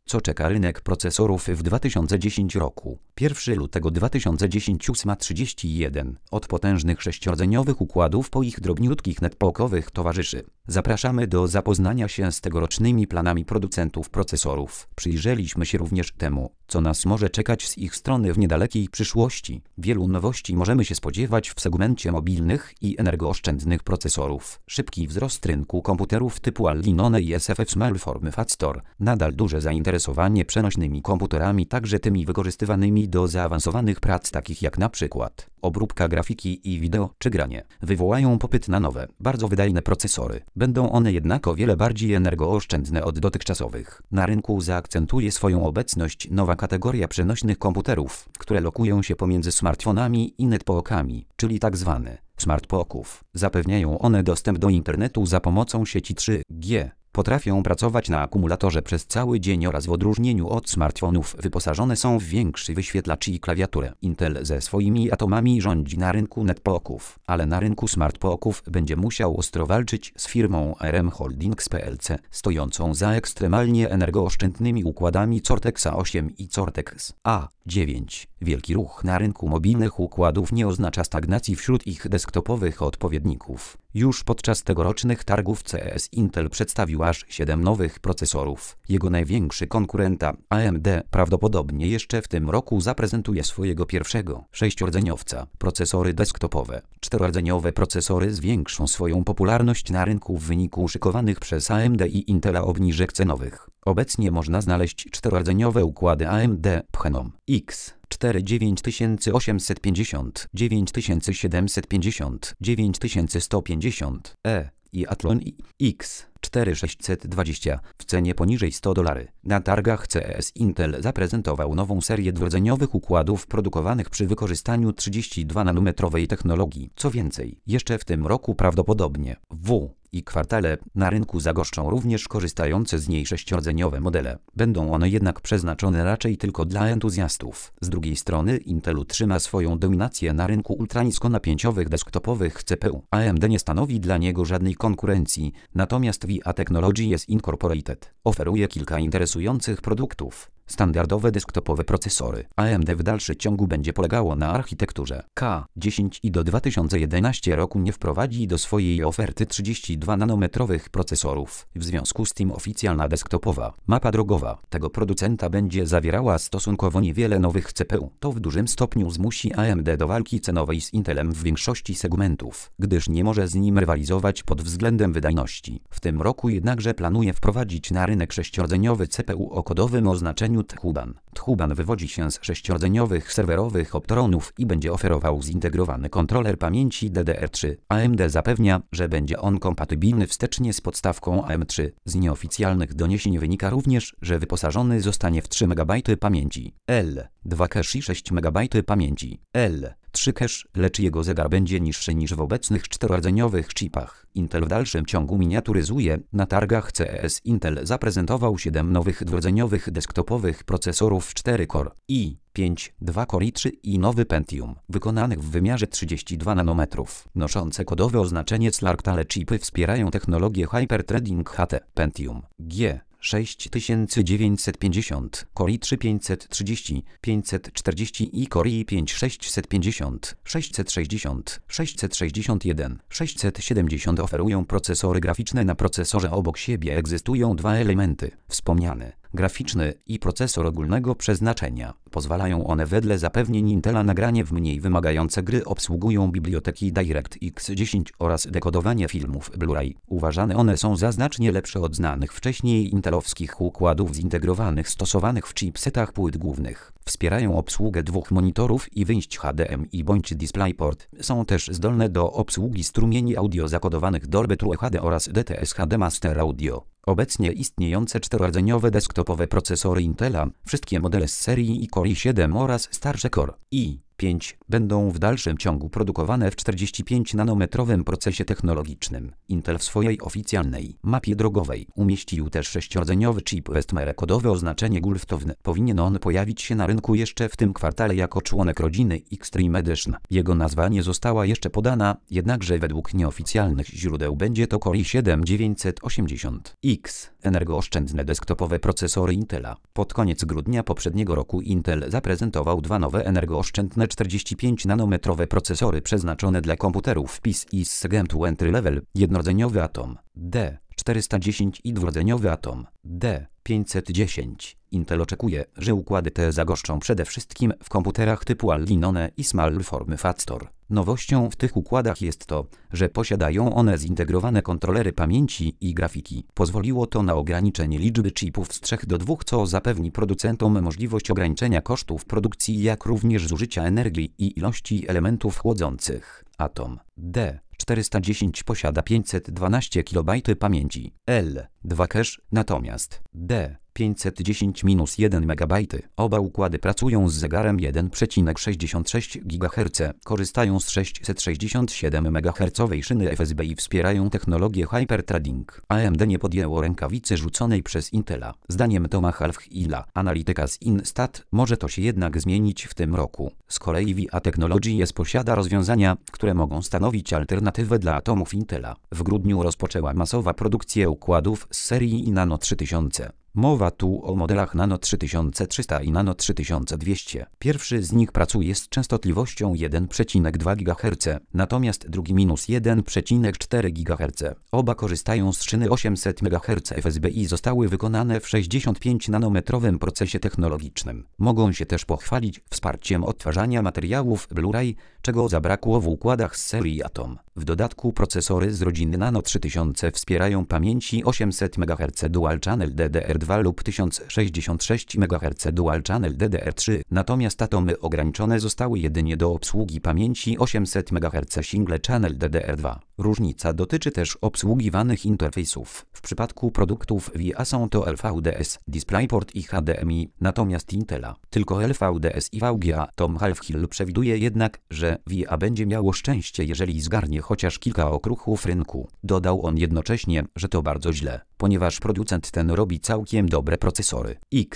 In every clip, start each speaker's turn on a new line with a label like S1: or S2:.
S1: Co czeka rynek procesorów w 2010 roku? 1 lutego 2010 8:31. Od potężnych sześciordzeniowych układów po ich drobniutkich netbookowych towarzyszy. Zapraszamy do zapoznania się z tegorocznymi planami producentów procesorów. Przyjrzeliśmy się również temu, co nas może czekać z ich strony w niedalekiej przyszłości. Wielu nowości możemy się spodziewać w segmencie mobilnych i energooszczędnych procesorów. Szybki wzrost rynku komputerów typu Al-Linone i SFF Small Form Factor. Nadal duże zainteresowanie przenośnymi komputerami, także tymi wykorzystywanymi do zaawansowanych prac takich jak na przykład obróbka grafiki i wideo czy granie. Wywołają popyt na nowe, bardzo wydajne procesory. Będą one jednak o wiele bardziej energooszczędne od dotychczasowych. Na rynku zaakcentuje swoją obecność nowa kategoria przenośnych komputerów, które lokują się pomiędzy smartfonami i netbookami, czyli tzw. smartbooków. Zapewniają one dostęp do internetu za pomocą sieci 3G. Potrafią pracować na akumulatorze przez cały dzień oraz w odróżnieniu od smartfonów wyposażone są w większy wyświetlacz i klawiaturę. Intel ze swoimi atomami rządzi na rynku netbooków, ale na rynku smartbooków będzie musiał ostro walczyć z firmą ARM Holdings plc, stojącą za ekstremalnie energooszczędnymi układami Cortex-A8 i Cortex-A9. Wielki ruch na rynku mobilnych układów nie oznacza stagnacji wśród ich desktopowych odpowiedników. Już podczas tegorocznych targów CES Intel przedstawił aż 7 nowych procesorów. Jego największy konkurenta, AMD, prawdopodobnie jeszcze w tym roku zaprezentuje swojego pierwszego sześciordzeniowca. Procesory desktopowe. Czterorodzeniowe procesory zwiększą swoją popularność na rynku w wyniku szykowanych przez AMD i Intela obniżek cenowych. Obecnie można znaleźć czterorodzeniowe układy AMD Phenom X4 9850, 9750, 9150 i Athlon X4 620 w cenie poniżej $100. Na targach CES Intel zaprezentował nową serię dwurdzeniowych układów produkowanych przy wykorzystaniu 32-nanometrowej technologii. Co więcej, jeszcze w tym roku prawdopodobnie i kwartale na rynku zagoszczą również korzystające z niej sześciordzeniowe modele. Będą one jednak przeznaczone raczej tylko dla entuzjastów. Z drugiej strony Intel utrzyma swoją dominację na rynku ultraniskonapięciowych desktopowych CPU. AMD nie stanowi dla niego żadnej konkurencji, natomiast VIA Technologies Incorporated oferuje kilka interesujących produktów. Standardowe desktopowe procesory. AMD w dalszym ciągu będzie polegało na architekturze K10 i do 2011 roku nie wprowadzi do swojej oferty 32-nanometrowych procesorów. W związku z tym oficjalna desktopowa mapa drogowa tego producenta będzie zawierała stosunkowo niewiele nowych CPU. To w dużym stopniu zmusi AMD do walki cenowej z Intelem w większości segmentów, gdyż nie może z nim rywalizować pod względem wydajności. W tym roku jednakże planuje wprowadzić na rynek sześciordzeniowy CPU o kodowym oznaczeniu Thuban. Thuban wywodzi się z sześciordzeniowych serwerowych Opteronów i będzie oferował zintegrowany kontroler pamięci DDR3. AMD zapewnia, że będzie on kompatybilny wstecznie z podstawką AM3. Z nieoficjalnych doniesień wynika również, że wyposażony zostanie w 3 MB pamięci L2 cache i 6 MB pamięci L3 cache, lecz jego zegar będzie niższy niż w obecnych czterorodzeniowych chipach. Intel w dalszym ciągu miniaturyzuje. Na targach CES Intel zaprezentował 7 nowych dwurdzeniowych desktopowych procesorów 4 Core i5, 2 Core i3 i nowy Pentium, wykonanych w wymiarze 32 nanometrów, noszące kodowe oznaczenie Slark. Te chipy wspierają technologię Hyperthreading HT. Pentium G 6950, Core i3 530, 540 i Core i5 650, 660, 661, 670 oferują procesory graficzne. Na procesorze obok siebie egzystują dwa elementy, wspomniany graficzny i procesor ogólnego przeznaczenia. Pozwalają one wedle zapewnień Intela na granie w mniej wymagające gry, obsługują biblioteki DirectX 10 oraz dekodowanie filmów Blu-ray. Uważane one są za znacznie lepsze od znanych wcześniej intelowskich układów zintegrowanych stosowanych w chipsetach płyt głównych. Wspierają obsługę dwóch monitorów i wyjść HDMI bądź DisplayPort. Są też zdolne do obsługi strumieni audio zakodowanych Dolby True HD oraz DTS HD Master Audio. Obecnie istniejące czterorodzeniowe desktopowe procesory Intela, wszystkie modele z serii i Core i7 oraz starsze Core i 5 będą w dalszym ciągu produkowane w 45-nanometrowym procesie technologicznym. Intel w swojej oficjalnej mapie drogowej umieścił też 6-rdzeniowy chip Westmere. Kodowe oznaczenie Gulftowne. Powinien on pojawić się na rynku jeszcze w tym kwartale jako członek rodziny Extreme Edition. Jego nazwa nie została jeszcze podana, jednakże według nieoficjalnych źródeł będzie to Core i7-980X. Energooszczędne desktopowe procesory Intela. Pod koniec grudnia poprzedniego roku Intel zaprezentował dwa nowe energooszczędne 45-nanometrowe procesory przeznaczone dla komputerów PC z segmentu Entry Level. Jednordzeniowy Atom D410 i dwurdzeniowy Atom D510. Intel oczekuje, że układy te zagoszczą przede wszystkim w komputerach typu Al-Linone i Small Form Factor. Nowością w tych układach jest to, że posiadają one zintegrowane kontrolery pamięci i grafiki. Pozwoliło to na ograniczenie liczby chipów z 3 do 2, co zapewni producentom możliwość ograniczenia kosztów produkcji, jak również zużycia energii i ilości elementów chłodzących. Atom D410 posiada 512 KB pamięci L2 cache, natomiast D510-1 MB. Oba układy pracują z zegarem 1,66 GHz, korzystają z 667 MHz szyny FSB i wspierają technologię Hyperthreading. AMD nie podjęło rękawicy rzuconej przez Intela. Zdaniem Toma Halfhilla, analityka z InStat, może to się jednak zmienić w tym roku. Z kolei VIA Technologies posiada rozwiązania, które mogą stanowić alternatywę dla atomów Intela. W grudniu rozpoczęła masowa produkcję układów z serii Nano 3000. Mowa tu o modelach Nano 3300 i Nano 3200. Pierwszy z nich pracuje z częstotliwością 1,2 GHz, natomiast drugi -1,4 GHz. Oba korzystają z szyny 800 MHz FSB i zostały wykonane w 65-nanometrowym procesie technologicznym. Mogą się też pochwalić wsparciem odtwarzania materiałów Blu-ray, czego zabrakło w układach z serii Atom. W dodatku procesory z rodziny Nano 3000 wspierają pamięci 800 MHz Dual Channel DDR2 lub 1066 MHz Dual Channel DDR3, natomiast Atomy ograniczone zostały jedynie do obsługi pamięci 800 MHz Single Channel DDR2. Różnica dotyczy też obsługiwanych interfejsów. W przypadku produktów VIA są to LVDS, DisplayPort i HDMI, natomiast Intela tylko LVDS i VGA. Tom Halfhill przewiduje jednak, że VIA będzie miało szczęście, jeżeli zgarnie chociaż kilka okruchów rynku. Dodał on jednocześnie, że to bardzo źle, ponieważ producent ten robi całkiem dobre procesory.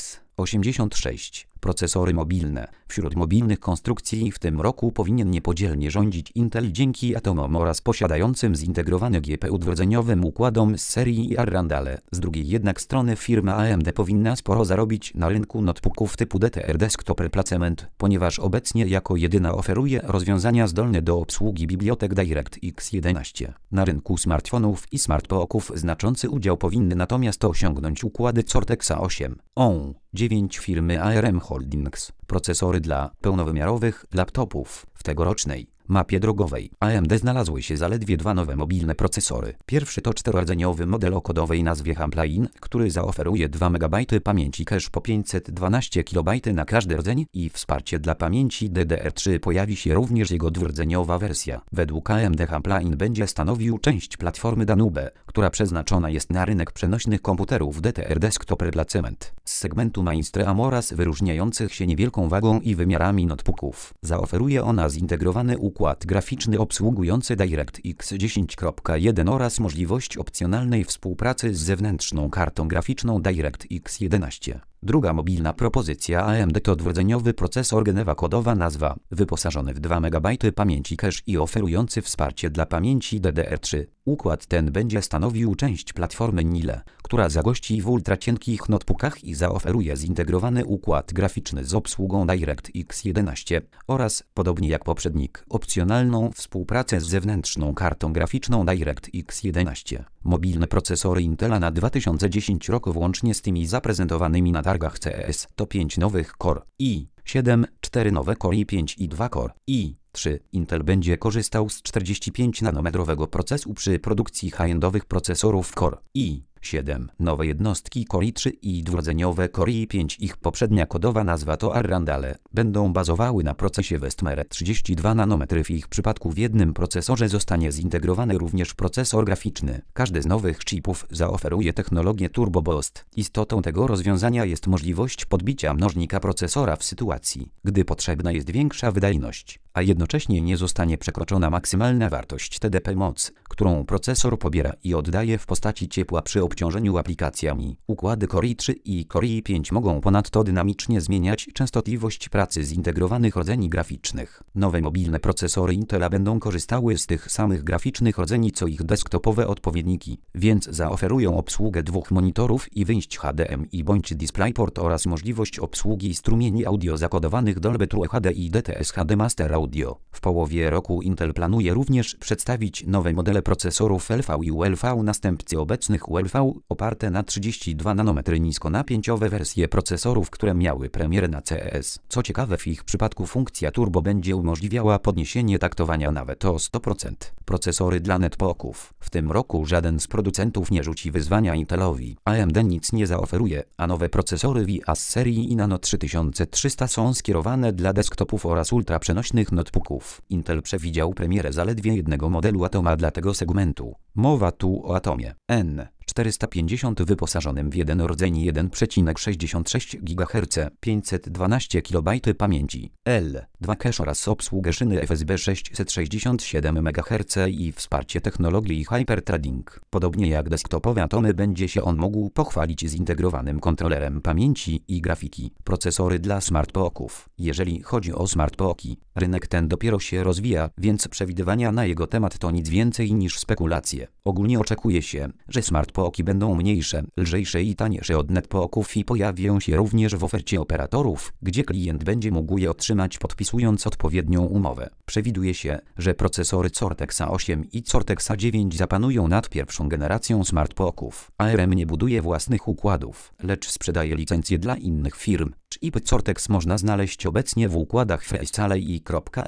S1: X86. Procesory mobilne. Wśród mobilnych konstrukcji w tym roku powinien niepodzielnie rządzić Intel dzięki Atomom oraz posiadającym zintegrowany GPU dwurdzeniowym układom z serii Arrandale. Z drugiej jednak strony firma AMD powinna sporo zarobić na rynku notebooków typu DTR Desktop Replacement, ponieważ obecnie jako jedyna oferuje rozwiązania zdolne do obsługi bibliotek DirectX 11. Na rynku smartfonów i smartpooków znaczący udział powinny natomiast osiągnąć układy Cortexa 8 9 firmy ARM Holdings. Procesory dla pełnowymiarowych laptopów. W tegorocznej mapie drogowej AMD znalazły się zaledwie dwa nowe mobilne procesory. Pierwszy to 4-rdzeniowy model o kodowej nazwie Hamplain, który zaoferuje 2 MB pamięci cache po 512 KB na każdy rdzeń i wsparcie dla pamięci DDR3. Pojawi się również jego dwurdzeniowa wersja. Według AMD Hamplain będzie stanowił część platformy Danube, która przeznaczona jest na rynek przenośnych komputerów DTR Desktop Replacement z segmentu mainstream oraz wyróżniających się niewielką wagą i wymiarami notebooków. Zaoferuje ona zintegrowany układ graficzny obsługujący DirectX 10.1 oraz możliwość opcjonalnej współpracy z zewnętrzną kartą graficzną DirectX 11. Druga mobilna propozycja AMD to dwurdzeniowy procesor Geneva kodowa nazwa, wyposażony w 2 MB pamięci cache i oferujący wsparcie dla pamięci DDR3. Układ ten będzie stanowił część platformy Nile, która zagości w ultracienkich notebookach i zaoferuje zintegrowany układ graficzny z obsługą DirectX 11 oraz, podobnie jak poprzednik, opcjonalną współpracę z zewnętrzną kartą graficzną DirectX 11. Mobilne procesory Intela na 2010 rok włącznie z tymi zaprezentowanymi na targach CES to 5 nowych Core i7, 4 nowe Core i5 i 2 Core i3. Intel będzie korzystał z 45-nanometrowego procesu przy produkcji high-endowych procesorów Core i7 7. Nowe jednostki Core i3 i dwurdzeniowe Core i5. Ich poprzednia kodowa nazwa to Arrandale. Będą bazowały na procesie Westmere 32 nanometry. W ich przypadku w jednym procesorze zostanie zintegrowany również procesor graficzny. Każdy z nowych chipów zaoferuje technologię Turbo Boost. Istotą tego rozwiązania jest możliwość podbicia mnożnika procesora w sytuacji, gdy potrzebna jest większa wydajność, a jednocześnie nie zostanie przekroczona maksymalna wartość TDP moc, którą procesor pobiera i oddaje w postaci ciepła przy obciążeniu aplikacjami. Układy Core i3 i Core i5 mogą ponadto dynamicznie zmieniać częstotliwość pracy zintegrowanych rdzeni graficznych. Nowe mobilne procesory Intela będą korzystały z tych samych graficznych rdzeni co ich desktopowe odpowiedniki, więc zaoferują obsługę dwóch monitorów i wyjść HDMI bądź DisplayPort oraz możliwość obsługi strumieni audio zakodowanych Dolby True HD i DTS HD Master Audio. W połowie roku Intel planuje również przedstawić nowe modele procesorów LV i ULV, następcy obecnych ULV, oparte na 32 nanometry niskonapięciowe wersje procesorów, które miały premierę na CES. Co ciekawe, w ich przypadku funkcja turbo będzie umożliwiała podniesienie taktowania nawet o 100%. Procesory dla netbooków. W tym roku żaden z producentów nie rzuci wyzwania Intelowi. AMD nic nie zaoferuje, a nowe procesory VIA z serii Nano 3300 są skierowane dla desktopów oraz ultraprzenośnych notebooków. Intel przewidział premierę zaledwie jednego modelu Atoma dla tego segmentu. Mowa tu o Atomie N450 wyposażonym w jeden rdzeń 1,66 GHz, 512 KB pamięci, L2 cache oraz obsługę szyny FSB 667 MHz i wsparcie technologii Hyperthreading. Podobnie jak desktopowe Atomy będzie się on mógł pochwalić zintegrowanym kontrolerem pamięci i grafiki. Procesory dla smartpooków. Jeżeli chodzi o smartpooki, rynek ten dopiero się rozwija, więc przewidywania na jego temat to nic więcej niż spekulacje. Ogólnie oczekuje się, że smartpooki będą mniejsze, lżejsze i tańsze od netbooków i pojawią się również w ofercie operatorów, gdzie klient będzie mógł je otrzymać podpisując odpowiednią umowę. Przewiduje się, że procesory Cortexa 8 i Cortexa 9 zapanują nad pierwszą generacją smartpooków. ARM nie buduje własnych układów, lecz sprzedaje licencje dla innych firm. Chip Cortex można znaleźć obecnie w układach Freescale i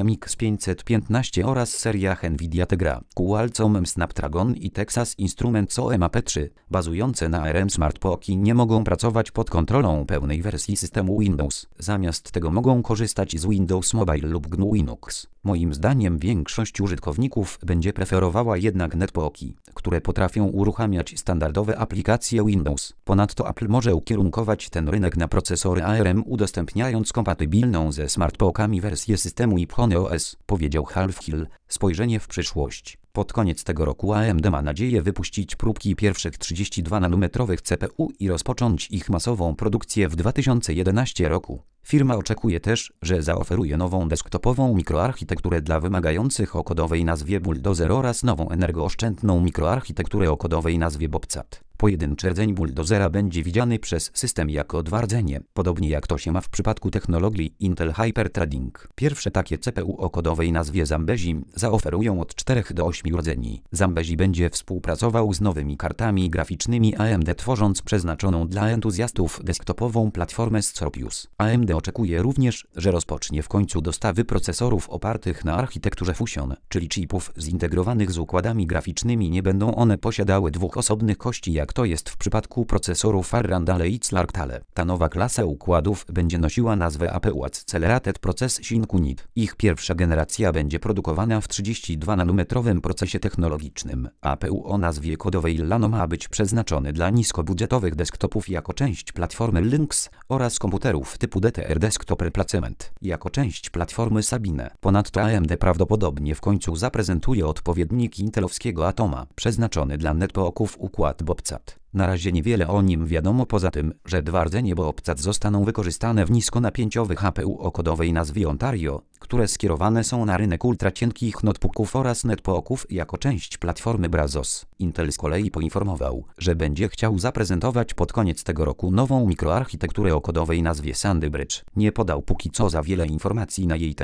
S1: .MX515 oraz seriach Nvidia Tegra, Qualcomm Snapdragon i Texas Instruments OMAP3. Bazujące na ARM smartpooki nie mogą pracować pod kontrolą pełnej wersji systemu Windows. Zamiast tego mogą korzystać z Windows Mobile lub GNU Linux. Moim zdaniem większość użytkowników będzie preferowała jednak netbooki, które potrafią uruchamiać standardowe aplikacje Windows. Ponadto Apple może ukierunkować ten rynek na procesory ARM, udostępniając kompatybilną ze smartpookami wersję systemu iPhone OS, powiedział Halfhill. Spojrzenie w przyszłość. Pod koniec tego roku AMD ma nadzieję wypuścić próbki pierwszych 32-nanometrowych CPU i rozpocząć ich masową produkcję w 2011 roku. Firma oczekuje też, że zaoferuje nową desktopową mikroarchitekturę dla wymagających o kodowej nazwie Bulldozer oraz nową energooszczędną mikroarchitekturę o kodowej nazwie Bobcat. Pojedynczy rdzeń Bulldozera będzie widziany przez system jako dwa rdzenie, podobnie jak to się ma w przypadku technologii Intel Hyperthreading. Pierwsze takie CPU o kodowej nazwie Zambezi zaoferują od 4 do 8 rdzeni. Zambezi będzie współpracował z nowymi kartami graficznymi AMD, tworząc przeznaczoną dla entuzjastów desktopową platformę Scorpius. AMD oczekuje również, że rozpocznie w końcu dostawy procesorów opartych na architekturze Fusion, czyli chipów zintegrowanych z układami graficznymi. Nie będą one posiadały dwóch osobnych kości, jak to jest w przypadku procesorów Arrandale i Xlarktale. Ta nowa klasa układów będzie nosiła nazwę APU Accelerated Processing Unit. Ich pierwsza generacja będzie produkowana w 32-nanometrowym procesie technologicznym. APU o nazwie kodowej Llano ma być przeznaczony dla niskobudżetowych desktopów jako część platformy Lynx oraz komputerów typu DTR Desktop Replacement jako część platformy Sabine. Ponadto AMD prawdopodobnie w końcu zaprezentuje odpowiednik intelowskiego Atoma, przeznaczony dla netbooków układ Bobcat. Na razie niewiele o nim wiadomo poza tym, że dwa rdzenie Bobcat zostaną wykorzystane w niskonapięciowych APU o kodowej nazwie Ontario, które skierowane są na rynek ultracienkich notebooków oraz netbooków jako część platformy Brazos. Intel z kolei poinformował, że będzie chciał zaprezentować pod koniec tego roku nową mikroarchitekturę o kodowej nazwie Sandy Bridge. Nie podał póki co za wiele informacji na jej temat.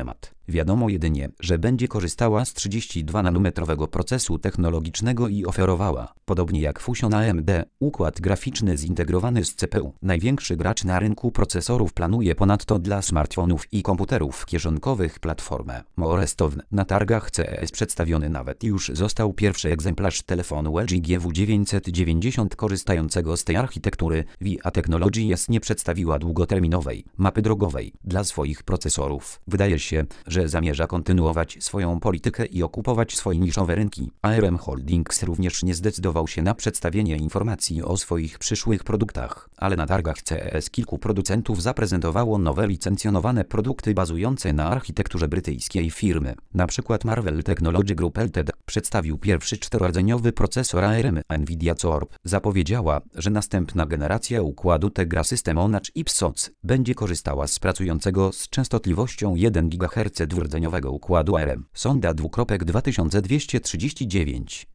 S1: Wiadomo jedynie, że będzie korzystała z 32-nanometrowego procesu technologicznego i oferowała, podobnie jak Fusion AMD, układ graficzny zintegrowany z CPU. Największy gracz na rynku procesorów planuje ponadto dla smartfonów i komputerów kieszonkowych platformę Morestovn. Na targach CES przedstawiony nawet już został pierwszy egzemplarz telefonu LG GW990 korzystającego z tej architektury. VIA Technologies nie przedstawiła długoterminowej mapy drogowej dla swoich procesorów. Wydaje się, że zamierza kontynuować swoją politykę i okupować swoje niszowe rynki. ARM Holdings również nie zdecydował się na przedstawienie informacji o swoich przyszłych produktach, ale na targach CES kilku producentów zaprezentowało nowe licencjonowane produkty bazujące na architekturze brytyjskiej firmy. Na przykład Marvell Technology Group Ltd. przedstawił pierwszy czterordzeniowy procesor ARM Nvidia Thorpe. Zapowiedziała, że następna generacja układu Tegra System on Chip SoC będzie korzystała z pracującego z częstotliwością 1 GHz dwurdzeniowego układu ARM Sonda 2239.